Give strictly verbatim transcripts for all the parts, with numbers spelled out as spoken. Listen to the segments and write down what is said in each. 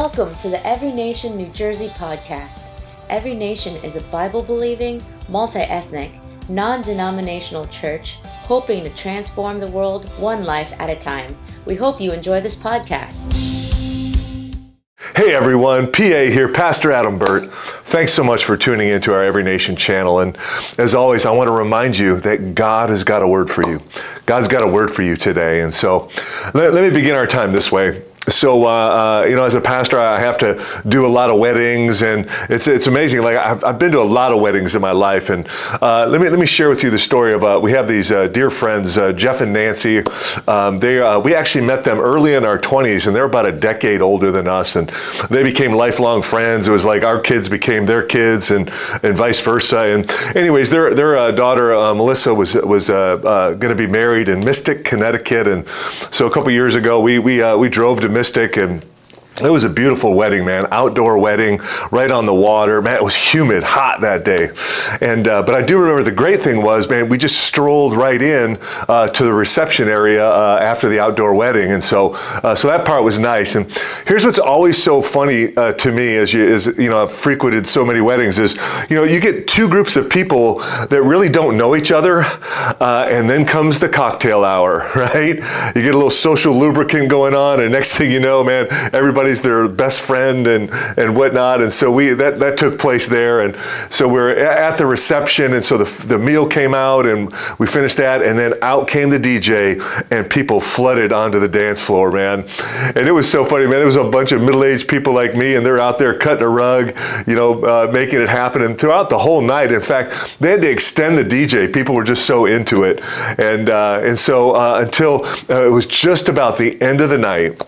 Welcome to the Every Nation New Jersey podcast. Every Nation is a Bible-believing, multi-ethnic, non-denominational church hoping to transform the world one life at a time. We hope you enjoy this podcast. Hey everyone, P A here, Pastor Adam Burt. Thanks so much for tuning into our Every Nation channel. And as always, I want to remind you that God has got a word for you. God's got a word for you today. And so let, let me begin our time this way. So, uh, uh, you know, as a pastor, I have to do a lot of weddings, and it's it's amazing. Like I've, I've been to a lot of weddings in my life, and uh, let me let me share with you the story of uh, we have these uh, dear friends, uh, Jeff and Nancy. Um, they uh, we actually met them early in our twenties, and they're about a decade older than us, and they became lifelong friends. It was like our kids became their kids, and and vice versa. And anyways, their their uh, daughter uh, Melissa was was uh, uh, going to be married in Mystic, Connecticut, and so a couple years ago we we uh, we drove to Mystic, and it was a beautiful wedding, man. Outdoor wedding, right on the water. Man, it was humid, hot that day. And uh, but I do remember the great thing was, man, we just strolled right in uh, to the reception area uh, after the outdoor wedding, and so uh, so that part was nice. And here's what's always so funny uh, to me, as you is you know I've frequented so many weddings, is you know you get two groups of people that really don't know each other, uh, and then comes the cocktail hour, right? You get a little social lubricant going on, and next thing you know, man, everybody their best friend and and whatnot, and so we that that took place there, and so we're at the reception, and so the the meal came out, and we finished that, and then out came the D J, and people flooded onto the dance floor, man, and it was so funny, man. There was a bunch of middle-aged people like me, and they're out there cutting a rug, you know, uh, making it happen, and throughout the whole night, in fact, they had to extend the D J. People were just so into it, and uh, and so uh, until uh, it was just about the end of the night.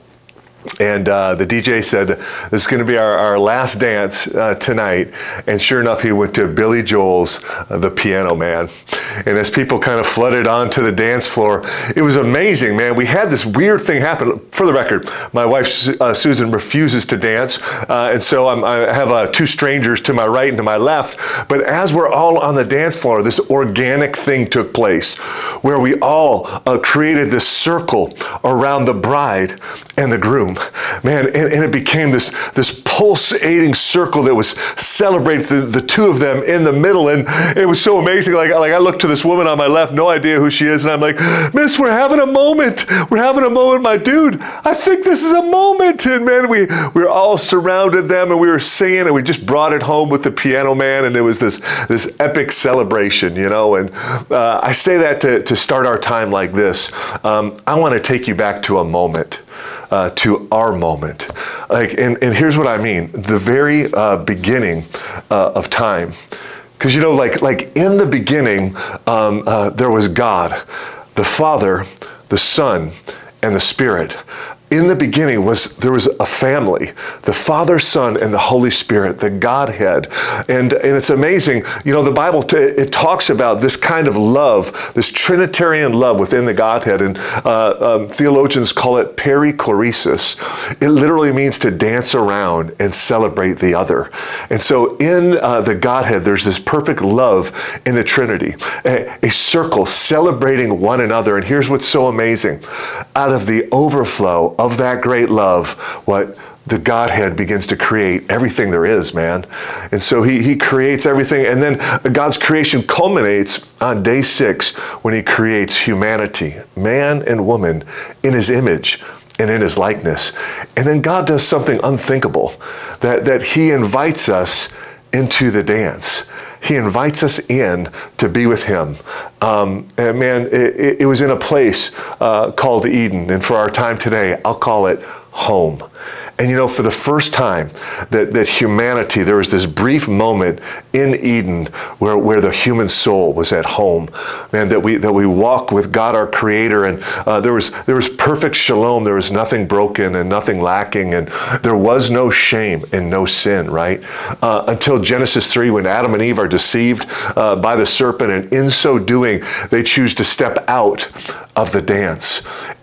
And uh, the D J said, this is going to be our, our last dance uh, tonight. And sure enough, he went to Billy Joel's uh, The Piano Man. And as people kind of flooded onto the dance floor, it was amazing, man. We had this weird thing happen. For the record, my wife, uh, Susan, refuses to dance. Uh, and so I'm, I have uh, two strangers to my right and to my left. But as we're all on the dance floor, this organic thing took place where we all uh, created this circle around the bride and the groom. Man, and, and it became this this pulsating circle that was celebrating the, the two of them in the middle, and it was so amazing. Like, like I looked to this woman on my left, no idea who she is, and I'm like, Miss, we're having a moment. We're having a moment, my dude. I think this is a moment. And man, we we were all surrounded them, and we were singing, and we just brought it home with the Piano Man, and it was this this epic celebration, you know. And uh, I say that to to start our time like this. Um, I want to take you back to a moment. Uh, to our moment. Like, and, and here's what I mean. The very uh, beginning uh, of time. Because, you know, like, like in the beginning, um, uh, there was God, the Father, the Son, and the Spirit. In the beginning was there was a family, the Father, Son, and the Holy Spirit, the Godhead. And and it's amazing, you know, the Bible, t- it talks about this kind of love, this Trinitarian love within the Godhead. And uh, um, theologians call it perichoresis. It literally means to dance around and celebrate the other. And so in uh, the Godhead, there's this perfect love in the Trinity, a, a circle celebrating one another. And here's what's so amazing. Out of the overflow of that great love, what the Godhead begins to create everything there is, man. And so he, he creates everything. And then God's creation culminates on day six when he creates humanity, man and woman, in his image and in his likeness. And then God does something unthinkable, that, that he invites us into the dance. He invites us in to be with him. Um, and man, it, it was in a place uh, called Eden. And for our time today, I'll call it home. And you know, for the first time that, that humanity, there was this brief moment in Eden where, where the human soul was at home, man, that we that we walk with God our Creator, and uh, there was there was perfect shalom, there was nothing broken and nothing lacking, and there was no shame and no sin, right? Uh, until Genesis three, when Adam and Eve are deceived uh, by the serpent, and in so doing, they choose to step out of the dance.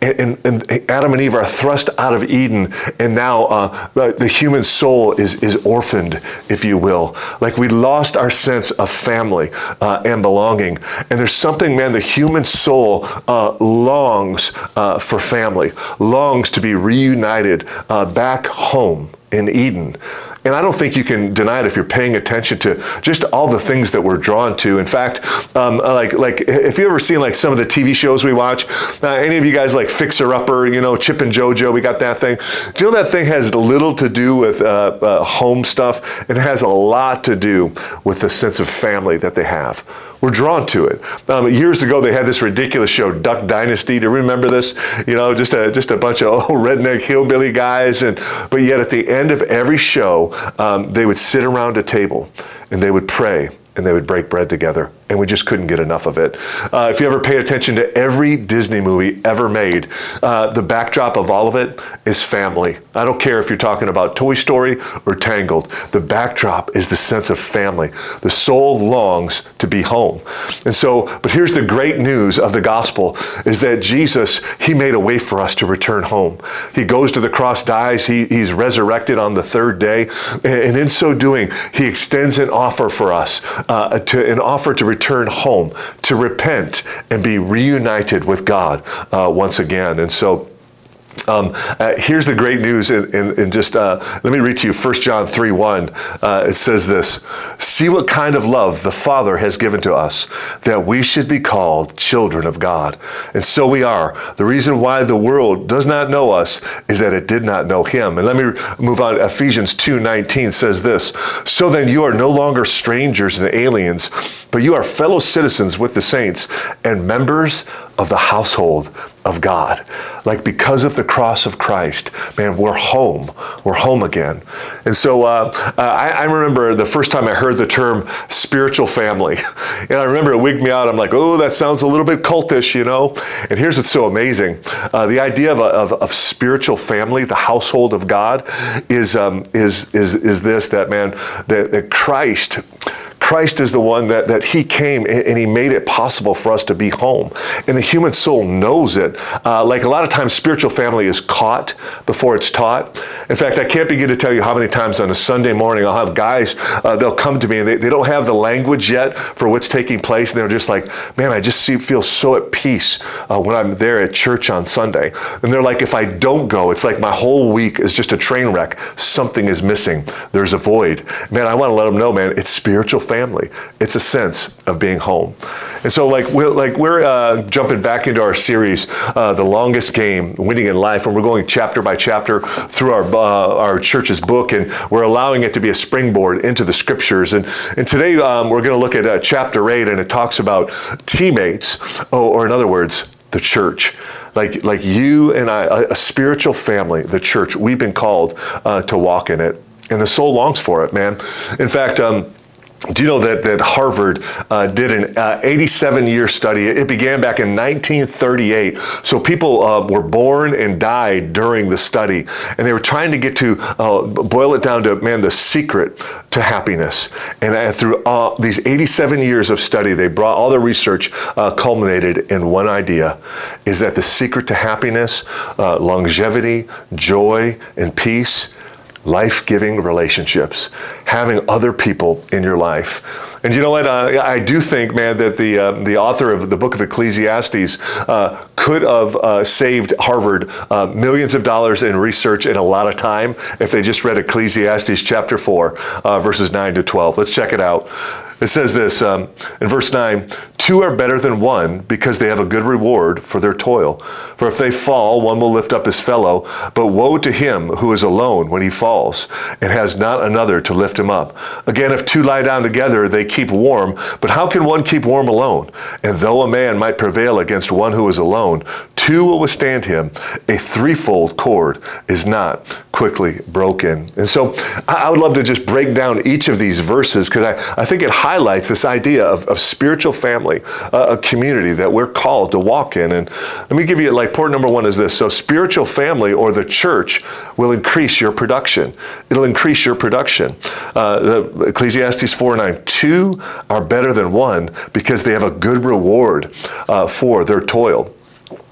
and, and, and Adam and Eve are thrust out of Eden, and now uh, the, the human soul is, is orphaned, if you will. Like we lost our sense of family uh, and belonging. And there's something, man, the human soul uh, longs uh, for family, longs to be reunited uh, back home in Eden. And I don't think you can deny it if you're paying attention to just all the things that we're drawn to. In fact, um, like like if you ever seen like some of the T V shows we watch, uh, any of you guys like Fixer Upper, you know, Chip and JoJo, we got that thing. Do you know that thing has little to do with uh, uh, home stuff? It has a lot to do with the sense of family that they have. We're drawn to it. Um, years ago, they had this ridiculous show, Duck Dynasty. Do you remember this? You know, just a just a bunch of old redneck hillbilly guys, and but yet at the end of every show, um, they would sit around a table and they would pray and they would break bread together, and we just couldn't get enough of it. Uh, if you ever pay attention to every Disney movie ever made, uh, the backdrop of all of it is family. I don't care if you're talking about Toy Story or Tangled. The backdrop is the sense of family. The soul longs to be home. And so, but here's the great news of the gospel is that Jesus, he made a way for us to return home. He goes to the cross, dies, he, he's resurrected on the third day, and, and in so doing, he extends an offer for us, uh, to an offer to return home, to repent and be reunited with God uh, once again. And so Um, uh, here's the great news in, in, in just, uh, let me read to you First John three one. Uh, it says this, see what kind of love the Father has given to us, that we should be called children of God. And so we are. The reason why the world does not know us is that it did not know him. And let me move on. Ephesians two nineteen says this, so then you are no longer strangers and aliens, but you are fellow citizens with the saints and members of the household of God. Like because of the cross of Christ, man, we're home. We're home again. And so uh, I, I remember the first time I heard the term spiritual family. And I remember it wigged me out. I'm like, oh, that sounds a little bit cultish, you know? And here's what's so amazing. Uh, the idea of, a, of, of spiritual family, the household of God, is um, is is is this, that, man, that, that Christ... Christ is the one that, that he came and he made it possible for us to be home. And the human soul knows it. Uh, like a lot of times spiritual family is caught before it's taught. In fact, I can't begin to tell you how many times on a Sunday morning I'll have guys, uh, they'll come to me and they, they don't have the language yet for what's taking place. And they're just like, man, I just see, feel so at peace uh, when I'm there at church on Sunday. And they're like, if I don't go, it's like my whole week is just a train wreck. Something is missing. There's a void. Man, I want to let them know, man, it's spiritual family. Family. It's a sense of being home. And so like we're, like we're uh, jumping back into our series, uh, The Longest Game, Winning in Life, and we're going chapter by chapter through our uh, our church's book, and we're allowing it to be a springboard into the scriptures. And, and today um, we're going to look at uh, chapter eight, and it talks about teammates, oh, or in other words, the church. Like like you and I, a, a spiritual family, the church, we've been called uh, to walk in it. And the soul longs for it, man. In fact, um, do you know that, that Harvard uh, did an uh, eighty-seven year study? It began back in nineteen thirty-eight. So people uh, were born and died during the study. And they were trying to get to uh, boil it down to, man, the secret to happiness. And uh, through uh, these eighty-seven years of study, they brought all their research uh, culminated in one idea, is that the secret to happiness, uh, longevity, joy, and peace, life-giving relationships, having other people in your life. And you know what? Uh, I do think, man, that the uh, the author of the book of Ecclesiastes uh, could have uh, saved Harvard uh, millions of dollars in research and a lot of time if they just read Ecclesiastes chapter four, uh, verses nine to twelve. Let's check it out. It says this um, in verse nine, two are better than one because they have a good reward for their toil. For if they fall, one will lift up his fellow. But woe to him who is alone when he falls and has not another to lift him up. Again, if two lie down together, they keep warm. But how can one keep warm alone? And though a man might prevail against one who is alone, two will withstand him. A threefold cord is not quickly broken. And so I would love to just break down each of these verses because I, I think it highlights this idea of, of spiritual family, uh, a community that we're called to walk in. And let me give you, like, point number one is this. So spiritual family, or the church, will increase your production. It'll increase your production. Uh, Ecclesiastes four nine, two are better than one because they have a good reward uh, for their toil.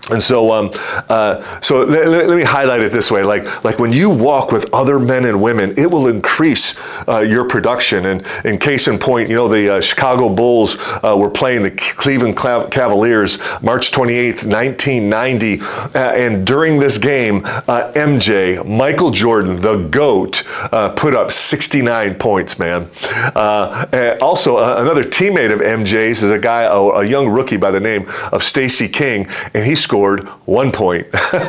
And so, um, uh, so let, let, let me highlight it this way: like, like when you walk with other men and women, it will increase uh, your production. And in case in point, you know, the uh, Chicago Bulls uh, were playing the Cleveland Cavaliers March twenty-eighth, nineteen ninety, uh, and during this game, uh, M J, Michael Jordan, the GOAT, uh, put up sixty-nine points. Man. Uh, also, uh, another teammate of M J's is a guy, a, a young rookie by the name of Stacey King, and he scored one point.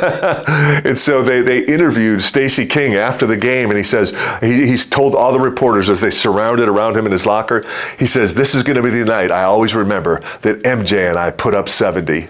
And so they, they interviewed Stacey King after the game, and he says, he, he's told all the reporters as they surrounded around him in his locker, he says, this is going to be the night I always remember that M J and I put up seventy.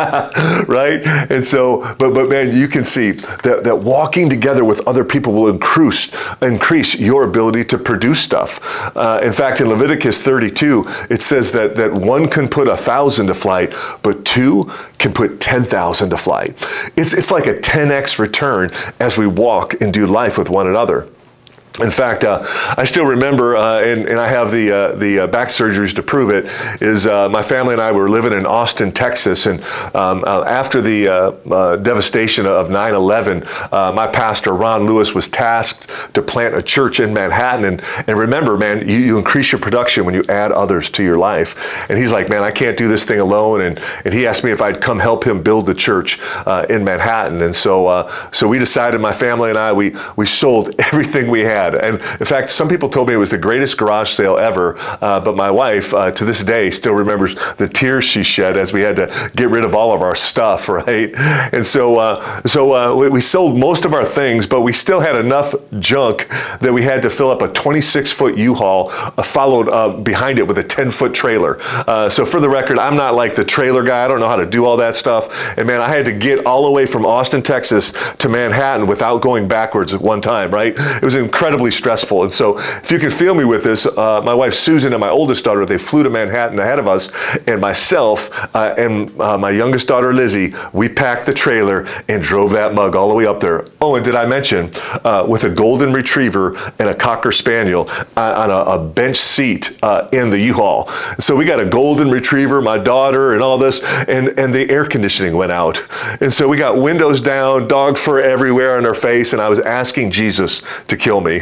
Right? And so, but but man, you can see that, that walking together with other people will increase, increase your ability to produce stuff. Uh, in fact, in Leviticus thirty-two, it says that, that one can put a thousand to flight, but two can put ten thousand to flight. It's, it's like a ten x return as we walk and do life with one another. In fact, uh, I still remember, uh, and, and I have the uh, the uh, back surgeries to prove it, is uh, my family and I were living in Austin, Texas, and um, uh, after the uh, uh, devastation of nine eleven, uh, my pastor, Ron Lewis, was tasked to plant a church in Manhattan. And, and remember, man, you, you increase your production when you add others to your life. And he's like, man, I can't do this thing alone. And, and he asked me if I'd come help him build the church uh, in Manhattan. And so uh, so we decided, my family and I, we, we sold everything we had. And in fact, some people told me it was the greatest garage sale ever, uh, but my wife, uh, to this day, still remembers the tears she shed as we had to get rid of all of our stuff, right? And so uh, so uh, we, we sold most of our things, but we still had enough junk that we had to fill up a twenty-six foot U-Haul, uh, followed uh, behind it with a ten foot trailer. Uh, so for the record, I'm not like the trailer guy. I don't know how to do all that stuff. And man, I had to get all the way from Austin, Texas to Manhattan without going backwards at one time, right? It was incredibly stressful. And so if you can feel me with this, uh, my wife Susan and my oldest daughter, they flew to Manhattan ahead of us, and myself uh, and uh, my youngest daughter Lizzie, we packed the trailer and drove that mug all the way up there. Oh, and did I mention, uh, with a golden retriever and a Cocker Spaniel uh, on a, a bench seat uh, in the U-Haul. So we got a golden retriever, my daughter, and all this, and, and the air conditioning went out. And so we got windows down, dog fur everywhere on our face, and I was asking Jesus to kill me.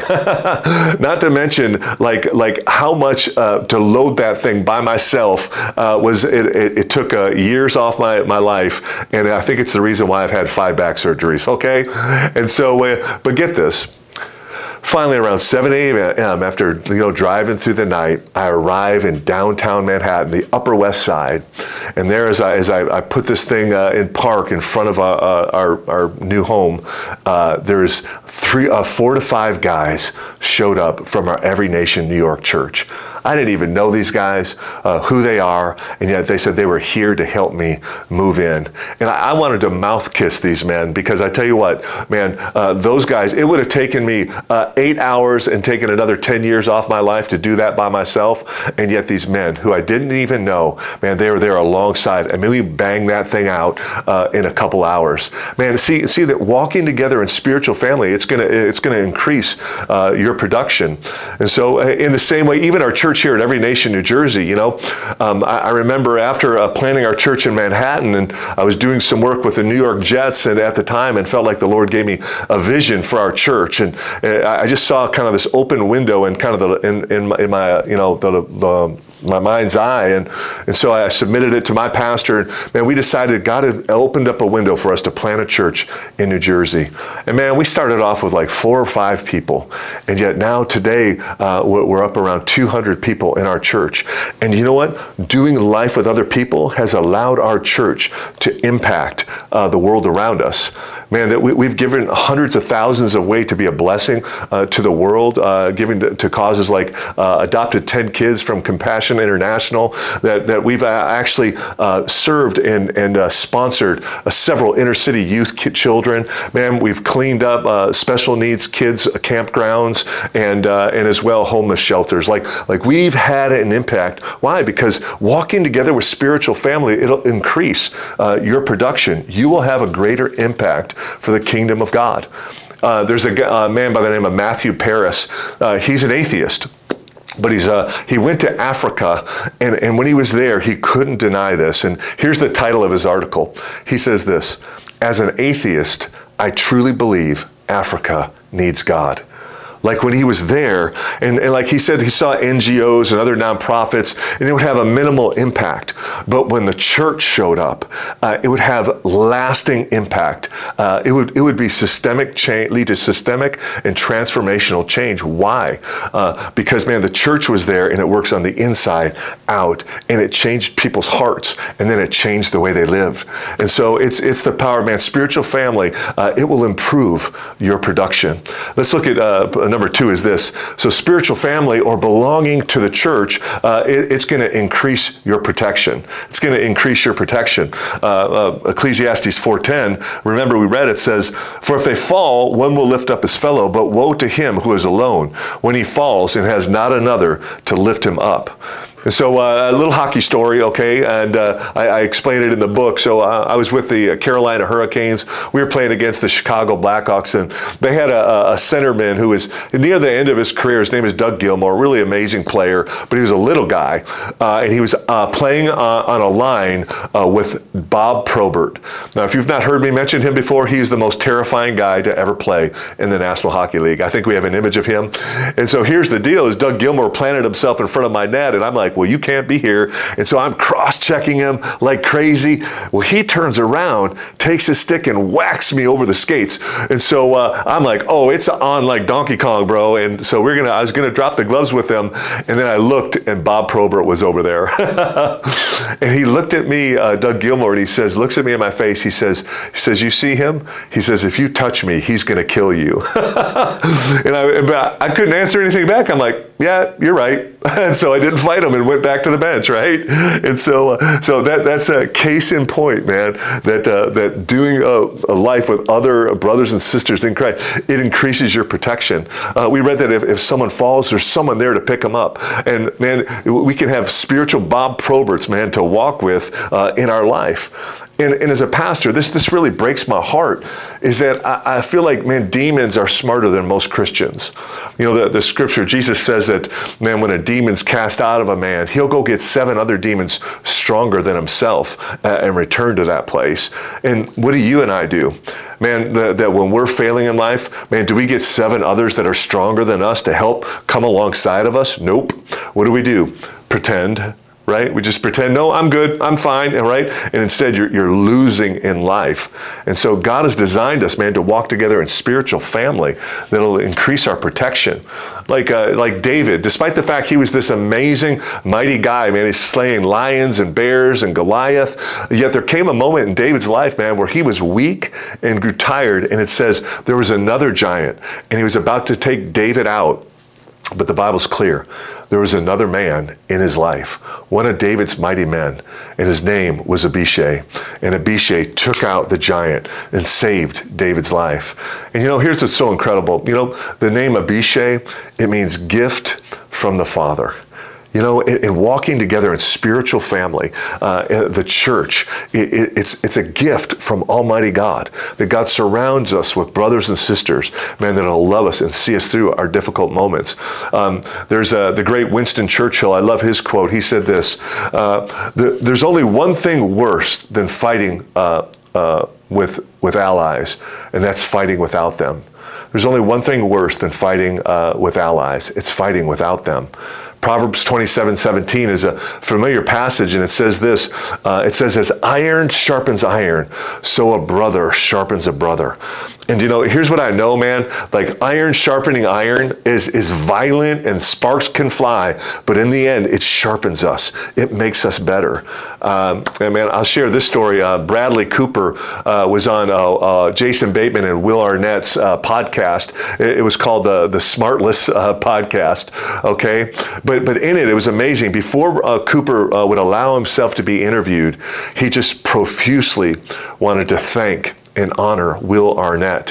Not to mention, like like how much uh, to load that thing by myself uh, was. It, it, it took uh, years off my, my life, and I think it's the reason why I've had five back surgeries. Okay, and so, uh, but get this. Finally, around seven a.m. after you know driving through the night, I arrive in downtown Manhattan, the Upper West Side, and there as I as I, I put this thing uh, in park in front of our our, our new home, uh, there's three, uh, four to five guys showed up from our Every Nation New York church. I didn't even know these guys, uh, who they are, and yet they said they were here to help me move in. And I, I wanted to mouth kiss these men, because I tell you what, man, uh, those guys, it would have taken me uh, eight hours and taken another ten years off my life to do that by myself. And yet these men who I didn't even know, man, they were there alongside. I mean, we banged that thing out uh, in a couple hours. Man, see, see that walking together in spiritual family, it's gonna, it's gonna increase uh, your production. And so, uh, in the same way, even our church here at Every Nation, New Jersey, you know, um, I, I remember after uh, planning our church in Manhattan, and I was doing some work with the New York Jets, and at the time, and felt like the Lord gave me a vision for our church, and uh, I just saw kind of this open window in kind of the in in my, in my uh, you know the the my mind's eye, and and so I submitted it to my pastor, and man, we decided God had opened up a window for us to plant a church in New Jersey. And man, we started off with like four or five people, and yet now today uh, we're up around two hundred people in our church. And you know what? Doing life with other people has allowed our church to impact uh, the world around us. Man, that we, we've given hundreds of thousands of ways to be a blessing uh, to the world, uh, giving to, to causes like uh, adopted ten kids from Compassion International, that, that we've actually uh, served and, and uh, sponsored uh, several inner city youth ki- children. Man, we've cleaned up uh, special needs kids uh, campgrounds, and uh, and as well homeless shelters. Like like we've had an impact. Why? Because walking together with spiritual family, it'll increase uh, your production. You will have a greater impact for the kingdom of God. Uh, there's a, a man by the name of Matthew Paris. Uh, he's an atheist. But he's uh, he went to Africa, and, and when he was there, he couldn't deny this. And here's the title of his article. He says this: "As an atheist, I truly believe Africa needs God." Like when he was there, and, and like he said, he saw N G Os and other nonprofits, and it would have a minimal impact. But when the church showed up, uh, it would have lasting impact. Uh, it would it would be systemic change, lead to systemic and transformational change. Why? Uh, because man, the church was there, and it works on the inside out, and it changed people's hearts, and then it changed the way they lived. And so it's it's the power of man. Spiritual family, uh, it will improve your production. Let's look at uh, number two is this. So spiritual family, or belonging to the church, uh, it, it's going to increase your protection. It's going to increase your protection. Uh, uh, Ecclesiastes four ten, remember we read it, says, "For if they fall, one will lift up his fellow, but woe to him who is alone when he falls and has not another to lift him up." And so uh, a little hockey story, okay, and uh, I, I explained it in the book. So uh, I was with the Carolina Hurricanes. We were playing against the Chicago Blackhawks, and they had a, a centerman who was near the end of his career. His name is Doug Gilmour, really amazing player, but he was a little guy, uh, and he was uh, playing uh, on a line uh, with Bob Probert. Now, if you've not heard me mention him before, he's the most terrifying guy to ever play in the National Hockey League. I think we have an image of him. And so here's the deal: is Doug Gilmour planted himself in front of my net, and I'm like, well, you can't be here. And so I'm cross-checking him like crazy. Well, he turns around, takes his stick, and whacks me over the skates. And so uh, I'm like, oh, it's on like Donkey Kong, bro. And so we're gonna, I was gonna drop the gloves with him, and then I looked, and Bob Probert was over there. And he looked at me, uh, Doug Gilmour, and he says, looks at me in my face. He says, he says, "You see him?" He says, "If you touch me, he's gonna kill you." And I, but I couldn't answer anything back. I'm like, yeah, you're right. And so I didn't fight him and went back to the bench, right? And so, uh, so that that's a case in point, man. That uh, that doing a, a life with other brothers and sisters in Christ, it increases your protection. Uh, we read that if, if someone falls, there's someone there to pick them up. And man, we can have spiritual Bob Proberts, man, to walk with uh, in our life. And, and as a pastor, this this really breaks my heart, is that I, I feel like, man, demons are smarter than most Christians. You know, the, the scripture, Jesus says that, man, when a demon's cast out of a man, he'll go get seven other demons stronger than himself uh, and return to that place. And what do you and I do? Man, the, that when we're failing in life, man, do we get seven others that are stronger than us to help come alongside of us? Nope. What do we do? Pretend. Right? We just pretend, no, I'm good, I'm fine, right? And instead, you're, you're losing in life. And so God has designed us, man, to walk together in spiritual family that'll increase our protection. Like uh, like David, despite the fact he was this amazing, mighty guy, man, he's slaying lions and bears and Goliath, yet there came a moment in David's life, man, where he was weak and grew tired, and it says there was another giant, and he was about to take David out. But the Bible's clear. There was another man in his life, one of David's mighty men, and his name was Abishai. And Abishai took out the giant and saved David's life. And you know, here's what's so incredible. You know, the name Abishai, it means gift from the Father. You know, in, in walking together in spiritual family, uh, the church, it, it, it's it's a gift from Almighty God, that God surrounds us with brothers and sisters, man, that'll love us and see us through our difficult moments. Um, there's uh, the great Winston Churchill. I love his quote. He said this, uh, the, there's only one thing worse than fighting uh, uh, with, with allies, and that's fighting without them. There's only one thing worse than fighting uh, with allies. It's fighting without them. Proverbs twenty-seven seventeen is a familiar passage, and it says this. Uh, it says, as iron sharpens iron, so a brother sharpens a brother. And you know, here's what I know, man. Like, iron sharpening iron is, is violent and sparks can fly, but in the end, it sharpens us. It makes us better. Um, and man, I'll share this story. Uh, Bradley Cooper uh, was on uh, uh, Jason Bateman and Will Arnett's uh, podcast. It, it was called the, the Smartless uh, podcast, okay? But but in it, it was amazing. Before uh, Cooper uh, would allow himself to be interviewed, he just profusely wanted to thank and honor Will Arnett.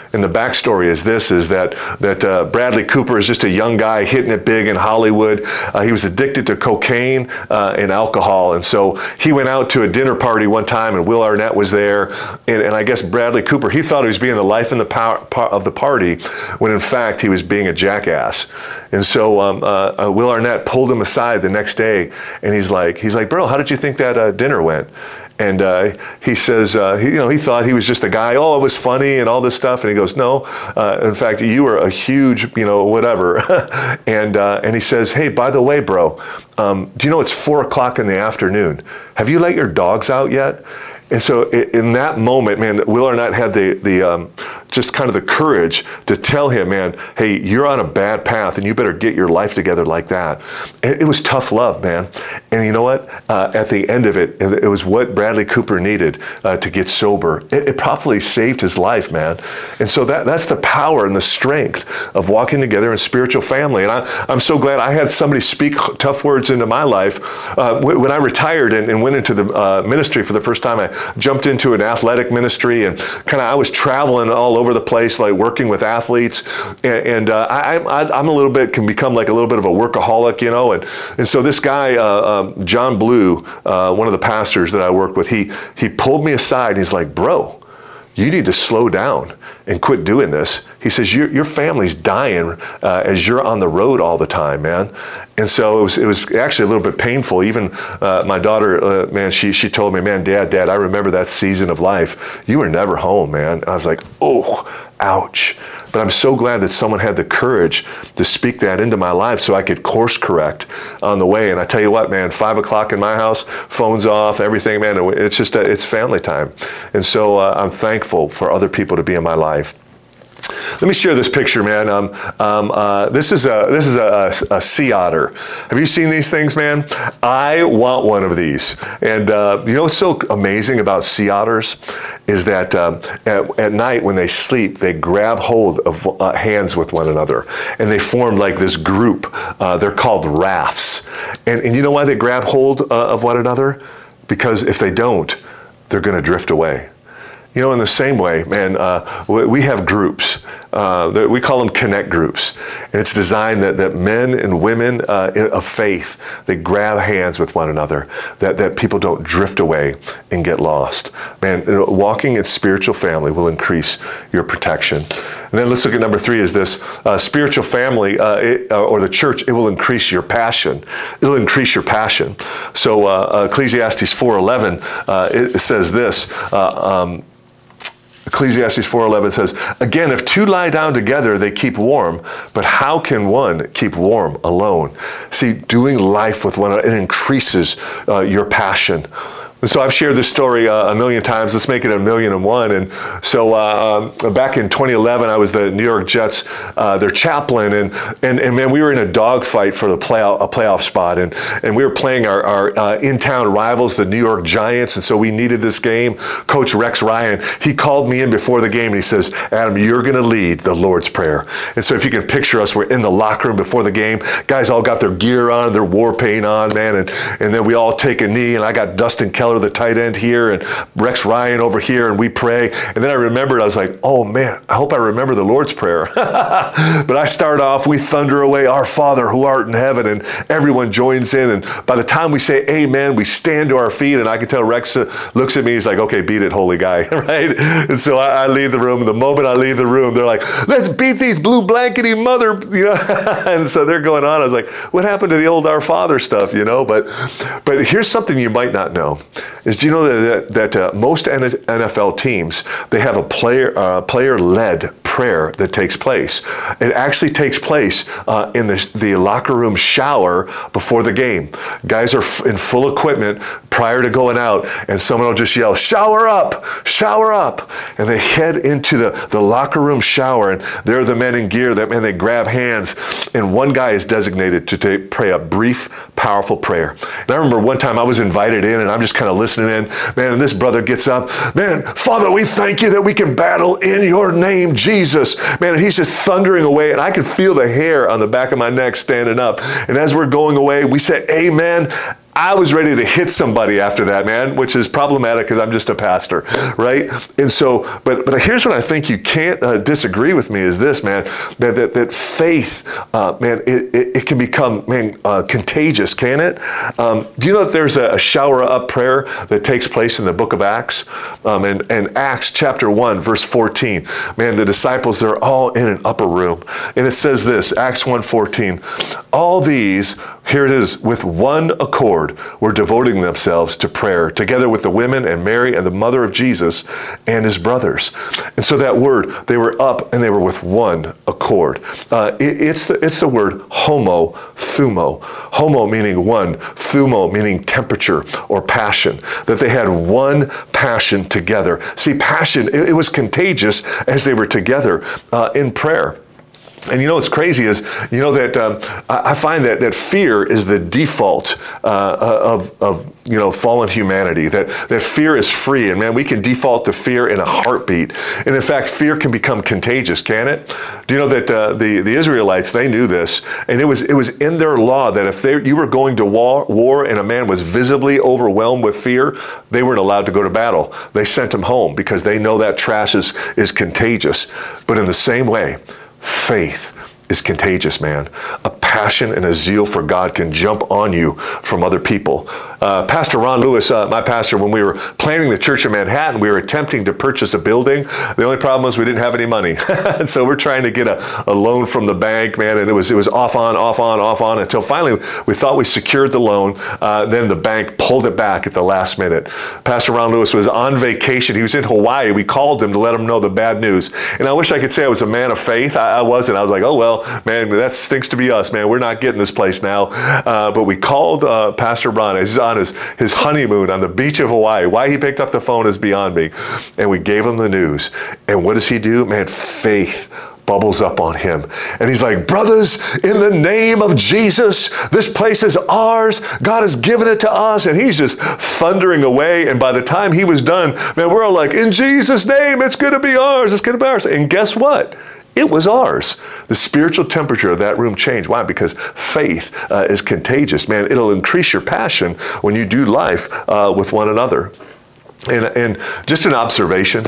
And the backstory is this, is that, that uh, Bradley Cooper is just a young guy hitting it big in Hollywood. Uh, he was addicted to cocaine uh, and alcohol. And so he went out to a dinner party one time, and Will Arnett was there. And, and I guess Bradley Cooper, he thought he was being the life and the power, power of the party, when in fact he was being a jackass. And so um, uh, uh, Will Arnett pulled him aside the next day, and he's like, he's like, bro, how did you think that uh, dinner went? And uh, he says, uh, he, you know, he thought he was just a guy, oh, it was funny and all this stuff. And he goes, no, uh, in fact, you were a huge, you know, whatever. and uh, and he says, hey, by the way, bro, um, do you know it's four o'clock in the afternoon? Have you let your dogs out yet? And so in that moment, man, Will Arnett had the, the um, just kind of the courage to tell him, man, hey, you're on a bad path and you better get your life together like that. And it was tough love, man. And you know what? Uh, at the end of it, it was what Bradley Cooper needed uh, to get sober. It, it probably saved his life, man. And so that that's the power and the strength of walking together in spiritual family. And I, I'm so glad I had somebody speak tough words into my life. Uh, when I retired and, and went into the uh, ministry for the first time, I jumped into an athletic ministry, and kind of I was traveling all over the place, like working with athletes, and, and uh, I, I, I'm a little bit, can become like a little bit of a workaholic, you know, and, and so this guy, uh, um, John Blue, uh, one of the pastors that I worked with, he, he pulled me aside and he's like, bro, you need to slow down and quit doing this. He says, your, your family's dying uh, as you're on the road all the time, man. And so it was, it was actually a little bit painful. Even uh, my daughter, uh, man, she she told me, man, dad, dad, I remember that season of life. You were never home, man. I was like, oh, ouch. But I'm so glad that someone had the courage to speak that into my life so I could course correct on the way. And I tell you what, man, five o'clock in my house, phones off, everything, man, it's just, a, it's family time. And so uh, I'm thankful for other people to be in my life. Let me share this picture, man. Um, um, uh, this is a this is a, a, a sea otter. Have you seen these things, man? I want one of these. And uh, you know what's so amazing about sea otters is that um, at, at night when they sleep, they grab hold of uh, hands with one another, and they form like this group. Uh, they're called rafts. And, and you know why they grab hold uh, of one another? Because if they don't, they're going to drift away. You know, in the same way, man, uh, we have groups. Uh, we call them connect groups. And it's designed that, that men and women uh, of faith, they grab hands with one another, that, that people don't drift away and get lost. Man, walking in spiritual family will increase your protection. And then let's look at number three is this. Uh, spiritual family uh, it, uh, or the church, it will increase your passion. It will increase your passion. So uh, Ecclesiastes four eleven, uh, it says this, uh, um, Ecclesiastes four eleven says, again, if two lie down together, they keep warm, but how can one keep warm alone? See, doing life with one another, it increases uh, your passion. And so I've shared this story uh, a million times. Let's make it a million and one. And so uh, um, back in twenty eleven, I was the New York Jets, uh, their chaplain, and, and and man, we were in a dogfight for the playoff a playoff spot, and and we were playing our our uh, in-town rivals, the New York Giants, and so we needed this game. Coach Rex Ryan, he called me in before the game, and he says, Adam, you're going to lead the Lord's Prayer. And so if you can picture us, we're in the locker room before the game. Guys all got their gear on, their war paint on, man, and and then we all take a knee, and I got Dustin Keller, the tight end here, and Rex Ryan over here, and we pray. And then I remembered, I was like, oh man, I hope I remember the Lord's Prayer. But I start off, we thunder away, our Father who art in heaven, and everyone joins in. And by the time we say amen, we stand to our feet, and I can tell Rex uh, looks at me, he's like, okay, beat it, holy guy, right? And so I, I leave the room. The moment I leave the room, they're like, let's beat these blue blankety mother, you know. And so they're going on. I was like, what happened to the old Our Father stuff, you know? But but here's something you might not know. Is do you know that, that uh, most N F L teams, they have a player uh, player-led prayer that takes place. It actually takes place uh, in the, the locker room shower before the game. Guys are f- in full equipment prior to going out, and someone will just yell, shower up, shower up. And they head into the, the locker room shower, and they're the men in gear, that man, they grab hands, and one guy is designated to take, pray a brief, powerful prayer. And I remember one time I was invited in, and I'm just kind of listening in, man, and this brother gets up, man, Father, we thank you that we can battle in your name, Jesus. Man, and he's just thundering away, and I could feel the hair on the back of my neck standing up. And as we're going away, we said, amen. I was ready to hit somebody after that, man, which is problematic because I'm just a pastor, right? And so, but but here's what I think you can't uh, disagree with me is this, man, that that, that faith, uh, man, it, it, it can become, man, uh, contagious, can it? Um, do you know that there's a, a shower up prayer that takes place in the book of Acts? Um, and, and Acts chapter one, verse fourteen, man, the disciples, they're all in an upper room. And it says this, Acts one fourteen, all these, here it is, with one accord, were devoting themselves to prayer, together with the women and Mary and the mother of Jesus and his brothers. And so that word, they were up and they were with one accord. Uh, it, it's, the, it's the word homo thumo. Homo meaning one, thumo meaning temperature or passion. That they had one passion together. See, passion, it, it was contagious as they were together uh, in prayer. And you know what's crazy is, you know, that um, I find that, that fear is the default uh, of, of, you know, fallen humanity. That, that fear is free. And man, we can default to fear in a heartbeat. And in fact, fear can become contagious, can it? Do you know that uh, the, the Israelites, they knew this. And it was it was in their law that if they, you were going to war, war and a man was visibly overwhelmed with fear, they weren't allowed to go to battle. They sent him home because they know that trash is, is contagious. But in the same way, faith is contagious, man. A passion and a zeal for God can jump on you from other people. Uh, Pastor Ron Lewis, uh, my pastor, when we were planning the church in Manhattan, we were attempting to purchase a building. The only problem was we didn't have any money. So we're trying to get a, a loan from the bank, man, and it was it was off on, off on, off on, until finally we thought we secured the loan. Uh, then the bank pulled it back at the last minute. Pastor Ron Lewis was on vacation. He was in Hawaii. We called him to let him know the bad news. And I wish I could say I was a man of faith. I, I wasn't. I was like, oh, well, man, that stinks to be us, man. We're not getting this place now. Uh, but we called uh, Pastor Ron. He's on his, his honeymoon on the beach of Hawaii. Why he picked up the phone is beyond me. And we gave him the news. And what does he do? Man, faith bubbles up on him. And he's like, brothers, in the name of Jesus, this place is ours. God has given it to us. And he's just thundering away. And by the time he was done, man, we're all like, in Jesus' name, it's going to be ours. It's going to be ours. And guess what? It was ours. The spiritual temperature of that room changed. Why? Because faith uh, is contagious. Man, it'll increase your passion when you do life uh, with one another. And, and just an observation,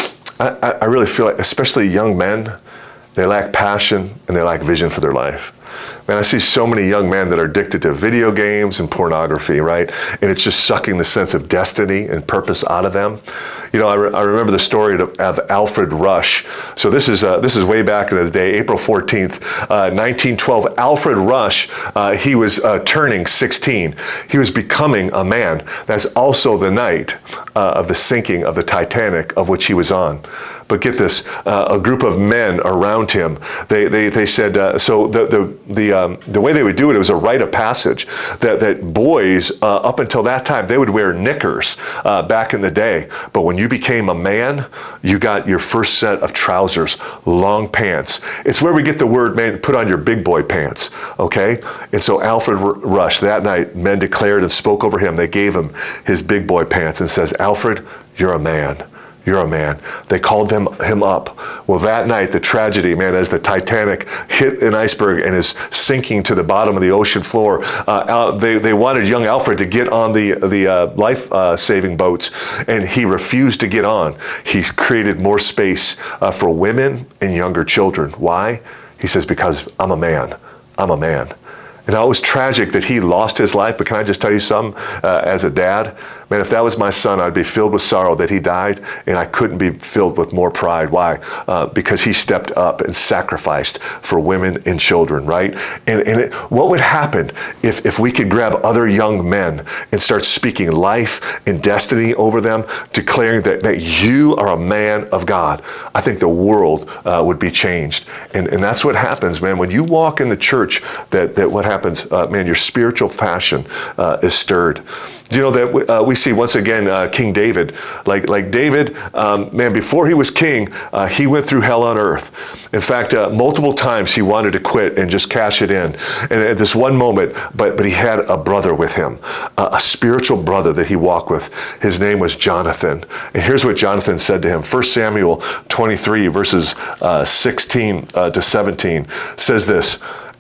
I, I really feel like, especially young men, they lack passion and they lack vision for their life. Man, I see so many young men that are addicted to video games and pornography, right? And it's just sucking the sense of destiny and purpose out of them. You know, I, re- I remember the story of, of Alfred Rush. So this is uh, this is way back in the day, April fourteenth, uh, nineteen twelve. Alfred Rush, uh, he was uh, turning sixteen. He was becoming a man. That's also the night uh, of the sinking of the Titanic, of which he was on. But get this, uh, a group of men around him, they they, they said, uh, so the the the, um, the way they would do it, it was a rite of passage, that, that boys, uh, up until that time, they would wear knickers uh, back in the day. But when you became a man, you got your first set of trousers, long pants. It's where we get the word, man, put on your big boy pants, okay? And so Alfred Rush, that night, men declared and spoke over him. They gave him his big boy pants and says, Alfred, you're a man. You're a man. They called him him up. Well, that night, the tragedy, man, as the Titanic hit an iceberg and is sinking to the bottom of the ocean floor, uh, they they wanted young Alfred to get on the the uh, life uh, saving boats, and he refused to get on. He created more space uh, for women and younger children. Why? He says, because I'm a man. I'm a man. And it was tragic that he lost his life, but can I just tell you something? Uh, as a dad, man, if that was my son, I'd be filled with sorrow that he died, and I couldn't be filled with more pride. Why? Uh, because he stepped up and sacrificed for women and children, right? And, and it, what would happen if, if we could grab other young men and start speaking life and destiny over them, declaring that, that you are a man of God? I think the world uh, would be changed. And, and that's what happens, man. When you walk in the church, that, that what happens happens, uh, man, your spiritual passion uh, is stirred. Do you know that we, uh, we see once again uh, King David, like like David, um, man, before he was king, uh, he went through hell on earth. In fact, uh, multiple times he wanted to quit and just cash it in. And at this one moment, but but he had a brother with him, uh, a spiritual brother that he walked with. His name was Jonathan. And here's what Jonathan said to him. First Samuel twenty-three, verses uh, sixteen uh, to seventeen says this.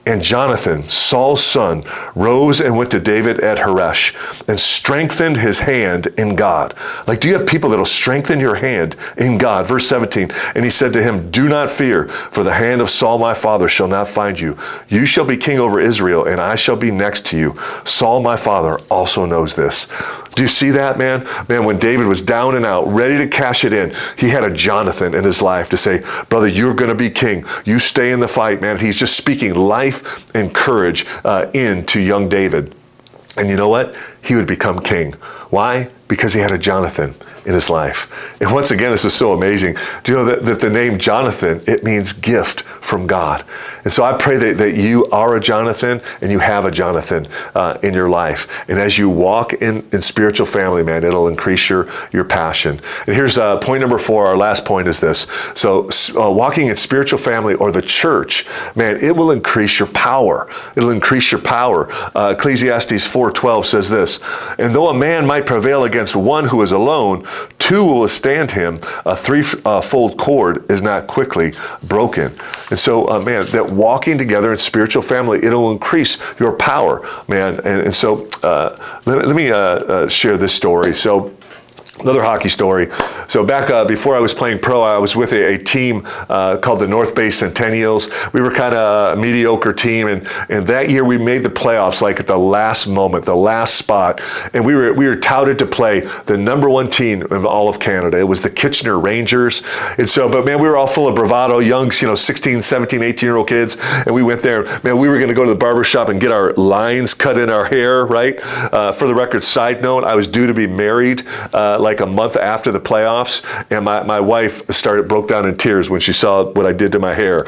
And Jonathan, Saul's son, rose and went to David at Horesh and strengthened his hand in God. Like, do you have people that will strengthen your hand in God? Verse seventeen, and he said to him, do not fear, for the hand of Saul my father shall not find you. You shall be king over Israel, and I shall be next to you. Saul my father also knows this. Do you see that, man? Man, when David was down and out, ready to cash it in, he had a Jonathan in his life to say, brother, you're going to be king. You stay in the fight, man. He's just speaking life and courage uh, into young David. And you know what? He would become king. Why? Because he had a Jonathan in his life. And once again, this is so amazing. Do you know that, that the name Jonathan, it means gift from God. And so I pray that, that you are a Jonathan and you have a Jonathan uh, in your life. And as you walk in, in spiritual family, man, it'll increase your, your passion. And here's uh, point number four. Our last point is this. So uh, walking in spiritual family or the church, man, it will increase your power. It'll increase your power. Uh, Ecclesiastes four twelve says this, and though a man might prevail against one who is alone, two will withstand him. A threefold cord is not quickly broken. And so, uh, man, that walking together in spiritual family, it'll increase your power, man. And, and so uh, let, let me uh, uh, share this story. So another hockey story. So back uh, before I was playing pro, I was with a, a team uh, called the North Bay Centennials. We were kind of a mediocre team, and, and that year we made the playoffs like at the last moment, the last spot. And we were we were touted to play the number one team of all of Canada. It was the Kitchener Rangers. And so, but man, we were all full of bravado, young, you know, sixteen, seventeen, eighteen-year-old kids. And we went there. Man, we were going to go to the barber shop and get our lines cut in our hair, right? Uh, for the record, side note, I was due to be married uh, like a month after the playoffs, and my, my wife started broke down in tears when she saw what I did to my hair.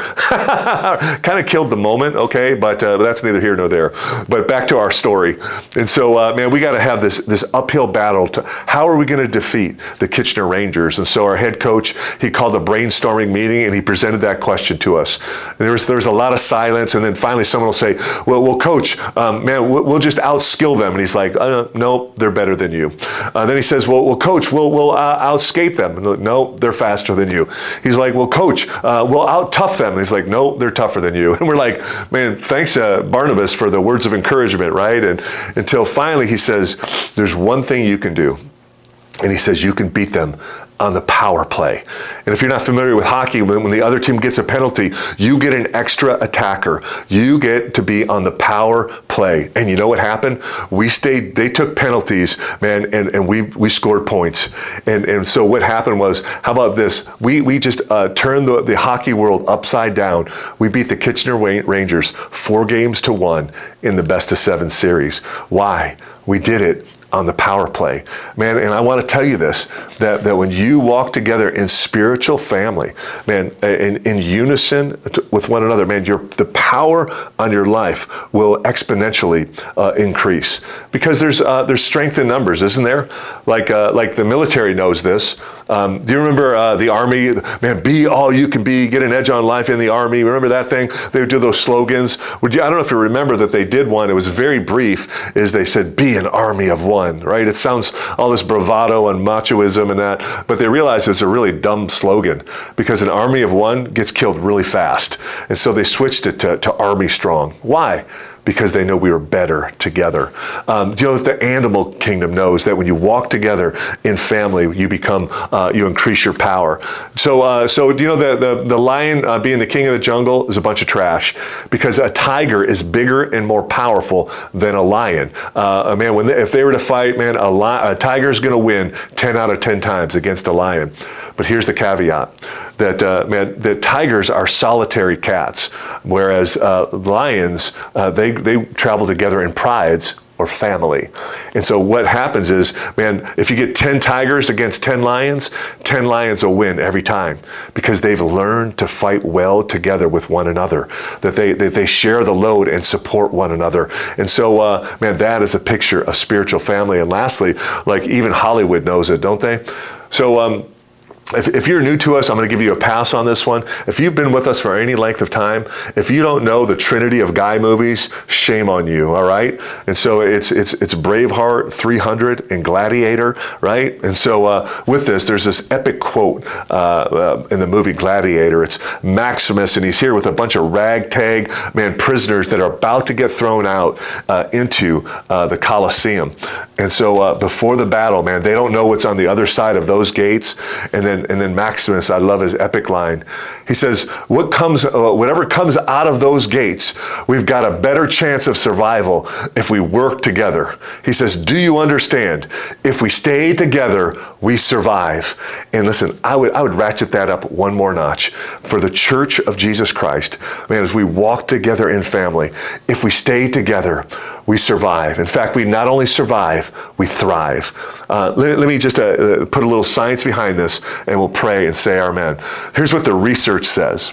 Kind of killed the moment, okay, but, uh, but that's neither here nor there. But back to our story. And so, uh, man, we got to have this this uphill battle. To, how are we going to defeat the Kitchener Rangers? And so our head coach, he called a brainstorming meeting, and he presented that question to us. And there was there was a lot of silence, and then finally someone will say, well, well, coach, um, man, we'll, we'll just outskill them. And he's like, uh, no, they're better than you. Uh, then he says, well, well, coach, we'll, we'll uh, outskate them. And like, no, they're faster than you. He's like, well, coach, uh, we'll out-tough them. And he's like, no, they're tougher than you. And we're like, man, thanks, uh, Barnabas, for the words of encouragement, right? And until finally he says, there's one thing you can do. And he says, you can beat them on the power play. And if you're not familiar with hockey, when, when the other team gets a penalty, you get an extra attacker. You get to be on the power play. And you know what happened? We stayed, they took penalties, man, and, and we, we scored points. And, and so what happened was, how about this? We, we just uh, turned the, the hockey world upside down. We beat the Kitchener Rangers four games to one in the best of seven series. Why? We did it on the power play, man. And I want to tell you this, that, that when you walk together in spiritual family, man, in, in unison with one another, man, your, the power on your life will exponentially uh, increase, because there's uh, there's strength in numbers, isn't there? Like uh, like the military knows this. Um, do you remember uh, the Army? Man, be all you can be, get an edge on life in the Army. Remember that thing? They would do those slogans. Would you, I don't know if you remember that they did one. It was very brief. Is they said, be an army of one, right? It sounds all this bravado and machoism and that, but they realized it's a really dumb slogan, because an army of one gets killed really fast. And so they switched it to, to Army Strong. Why? Because they know we are better together. Um, do you know that the animal kingdom knows that when you walk together in family, you become, uh, you increase your power. So, uh, so do you know that the, the lion uh, being the king of the jungle is a bunch of trash, because a tiger is bigger and more powerful than a lion. Uh, man, when they, if they were to fight, man, a, li- a tiger is going to win ten out of ten times against a lion. But here's the caveat, that uh, man, that tigers are solitary cats, whereas uh, lions, uh, they they travel together in prides or family. And so what happens is, man, if you get ten tigers against ten lions, ten lions will win every time, because they've learned to fight well together with one another, that they that they share the load and support one another. And so, uh, man, that is a picture of spiritual family. And lastly, like even Hollywood knows it, don't they? So, um, If, if you're new to us, I'm going to give you a pass on this one. If you've been with us for any length of time, if you don't know the trinity of guy movies, shame on you, all right? And so it's it's it's Braveheart, three hundred, and Gladiator, right? And so uh, with this, there's this epic quote uh, uh, in the movie Gladiator. It's Maximus, and he's here with a bunch of ragtag, man, prisoners that are about to get thrown out uh, into uh, the Colosseum. And so uh, before the battle, man, they don't know what's on the other side of those gates. And then And then Maximus, I love his epic line. He says, "What comes, uh, whatever comes out of those gates, we've got a better chance of survival if we work together." He says, "Do you understand? If we stay together, we survive." And listen, I would I would ratchet that up one more notch for the Church of Jesus Christ. Man, as we walk together in family, if we stay together, we survive. In fact, we not only survive, we thrive. Uh, let, let me just uh, put a little science behind this, and we'll pray and say amen. Here's what the research says.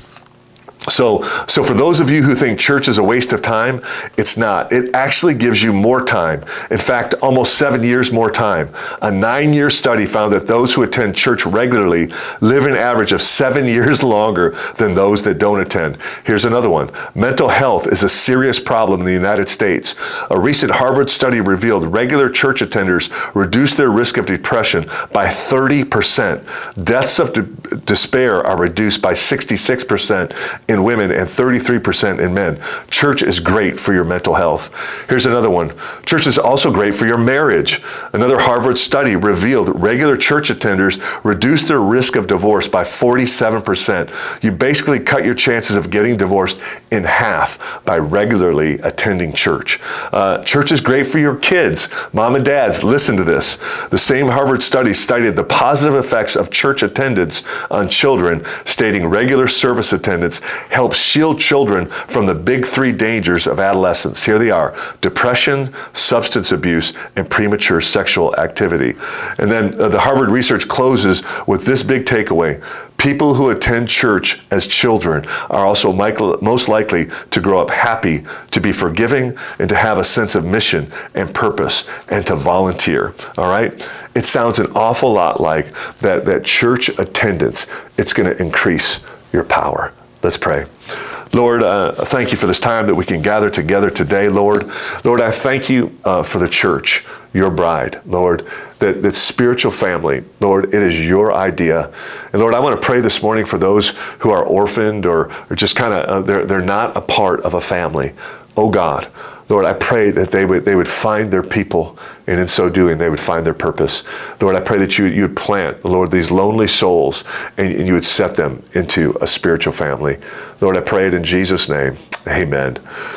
So, so for those of you who think church is a waste of time, it's not. It actually gives you more time. In fact, almost seven years more time. A nine-year study found that those who attend church regularly live an average of seven years longer than those that don't attend. Here's another one. Mental health is a serious problem in the United States. A recent Harvard study revealed regular church attenders reduce their risk of depression by thirty percent. Deaths of de- despair are reduced by sixty-six percent in women and thirty-three percent in men. Church is great for your mental health. Here's another one. Church is also great for your marriage. Another Harvard study revealed regular church attenders reduce their risk of divorce by forty-seven percent. You basically cut your chances of getting divorced in half by regularly attending church. Uh, church is great for your kids. Mom and dads, listen to this. The same Harvard study studied the positive effects of church attendance on children, stating regular service attendance helps shield children from the big three dangers of adolescence. Here they are: depression, substance abuse, and premature sexual activity. And then uh, the Harvard research closes with this big takeaway. People who attend church as children are also most likely to grow up happy, to be forgiving, and to have a sense of mission and purpose, and to volunteer. All right? It sounds an awful lot like that, that church attendance. It's going to increase your power. Let's pray. Lord, uh, thank you for this time that we can gather together today, Lord. Lord, I thank you uh, for the church, your bride, Lord, that, that spiritual family, Lord, it is your idea. And Lord, I want to pray this morning for those who are orphaned or, or just kind of, uh, they're, they're not a part of a family. Oh God, Lord, I pray that they would they would find their people, and in so doing, they would find their purpose. Lord, I pray that you, you would plant, Lord, these lonely souls, and, and you would set them into a spiritual family. Lord, I pray it in Jesus' name. Amen.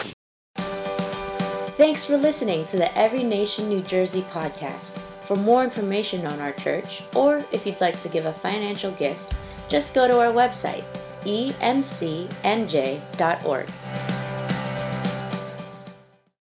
Thanks for listening to the Every Nation New Jersey podcast. For more information on our church, or if you'd like to give a financial gift, just go to our website, e m c n j dot org.